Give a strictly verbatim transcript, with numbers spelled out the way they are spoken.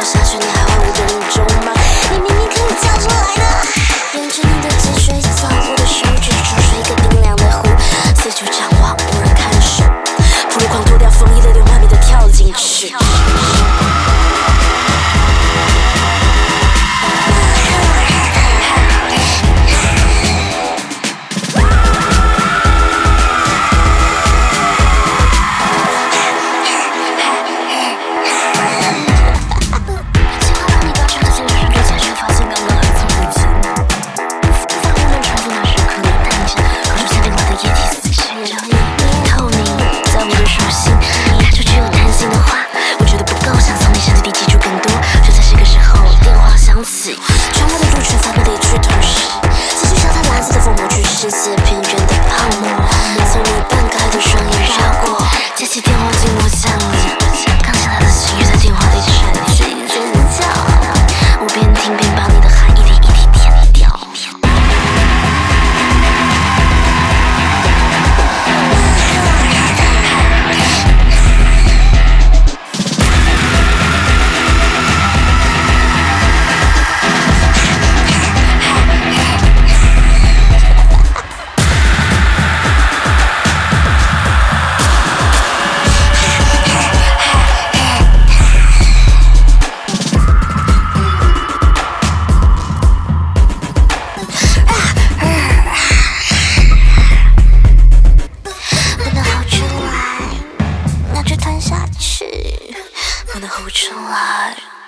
下去，你还会无动于衷吗？你明明可以叫出来的。沿着你的脊椎走，我的手指戳出一个冰凉的湖，四处张望，无人看守。铺路狂脱掉风衣，六六万米的跳进去。传播的入圈，散播的一去同时，继续消它蓝色的疯魔去世界边缘的泡沫，从你半开的双眼绕过，接起电话静默降临，刚起来的心又在电话里沉静尖叫，我边听边把你的汗一滴一滴舔掉。不能呼出来。